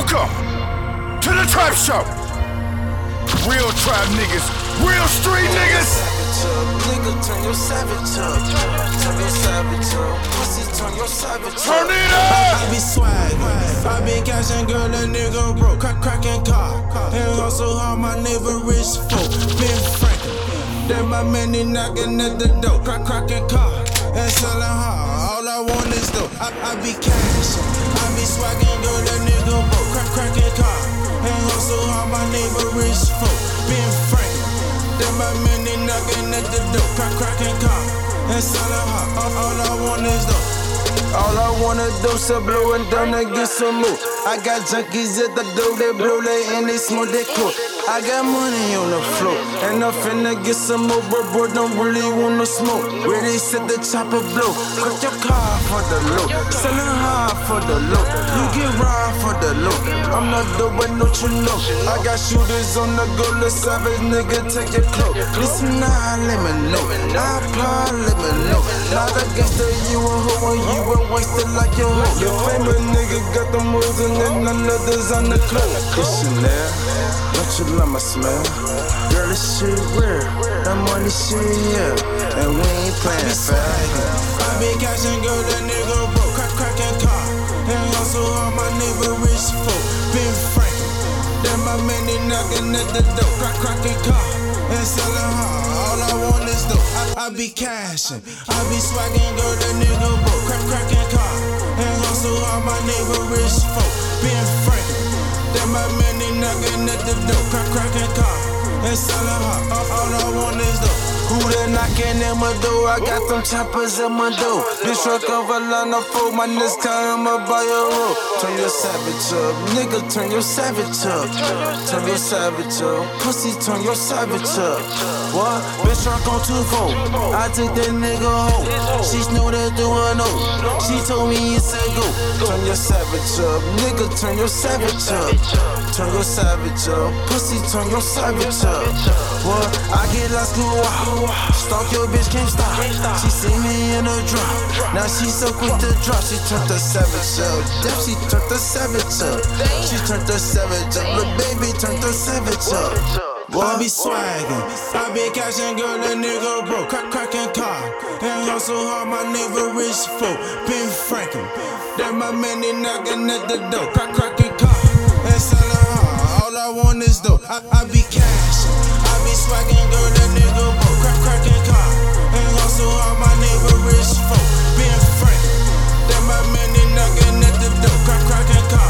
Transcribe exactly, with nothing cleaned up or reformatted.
Welcome to the Trap Show. Real trap niggas, real street niggas. Nigga, turn your savage up. Turn your savage up. Pussy, turn your savage up. Turn it up. I be swaggin'. I be cashing, girl, a nigga broke. Crack, crackin' car. And hustle hard, my neighbor rich folk. Ben Franklin. Then my man, he knockin' at the door. Crack, crackin' car. And sellin' hard. All I want is dope. I, I be cashin'. I be swaggin', girl, a nigga broke. Crack, crackin' car. And hustle hard, my neighbor rich folk. Ben Franklin. Then my man, they knockin' at the door, crack, crackin' car, and sellin' hot. All, all I want is dope. All I wanna do is blow and down and get some more. I got junkies at the door, they blow they and they smoke they cook. I got money on the floor, and I'm finna get some more, but bro don't really wanna smoke. Where they set the chopper blow, cut your car for the low, sellin' hard for the low. You get robbed for the low. I'm not doing no you know. I got shooters on the go, the savage nigga take your cloak. Listen now, let me know. I apply, let me know. Not against the you a hoe and you a wasted like your hoe. Your famous nigga got the moves and then none others on the clothes. It's Chanel, don't you love my smell? Girl, this shit rare, that money shit yeah, and we ain't playing fair. I be cashing, girl, that nigga broke, crack, crackin' car, and hustle all my neighbor rich folk. Ben Franklin, then my man they knockin' at the door, crack, crackin' car, and sellin' hard. All I want is dope. I, I be cashin', I be swaggin', girl, that nigga broke, crack, crackin' car, and hustle all my neighbor rich folk. Ben Franklin, then my man they knockin' at the door, crack, crackin' car, and sellin' hard. All, all I want is dope. Who that knockin' at my door? I got them choppers at my door. Bitch truck over line of four, my next time I'ma buy a roll. Turn your savage up, nigga, turn your savage up. Turn your savage up, pussy, turn your savage up. What? Bitch truck on two four, I took that nigga home. She know that do I know. She told me it's a go. Turn your savage up, nigga, turn your savage up. Turn your savage up, pussy, turn your savage up. What? I get lost through a while. Stalk your bitch, can't stop. She see me in a drop. Now she so quick to drop. She turned the savage up. Damn, she turned the savage up. She turned the savage up. Look, baby, turned the savage up. Boy, I be swaggin', I be cashin', girl, that nigga broke, crack, crackin' car, and hustle hard, my neighbor rich folk. Ben Franklin, that my man, they knockin' at the door, crack, crackin' car, and sellin' hard. All I want is dope. I, I be cashin', I be swaggin', girl, that nigga broke, crack, crackin' car, and hustle hard, my neighbor rich folk. Ben Franklin, that my man, they knockin' at the door, crack, crackin' car.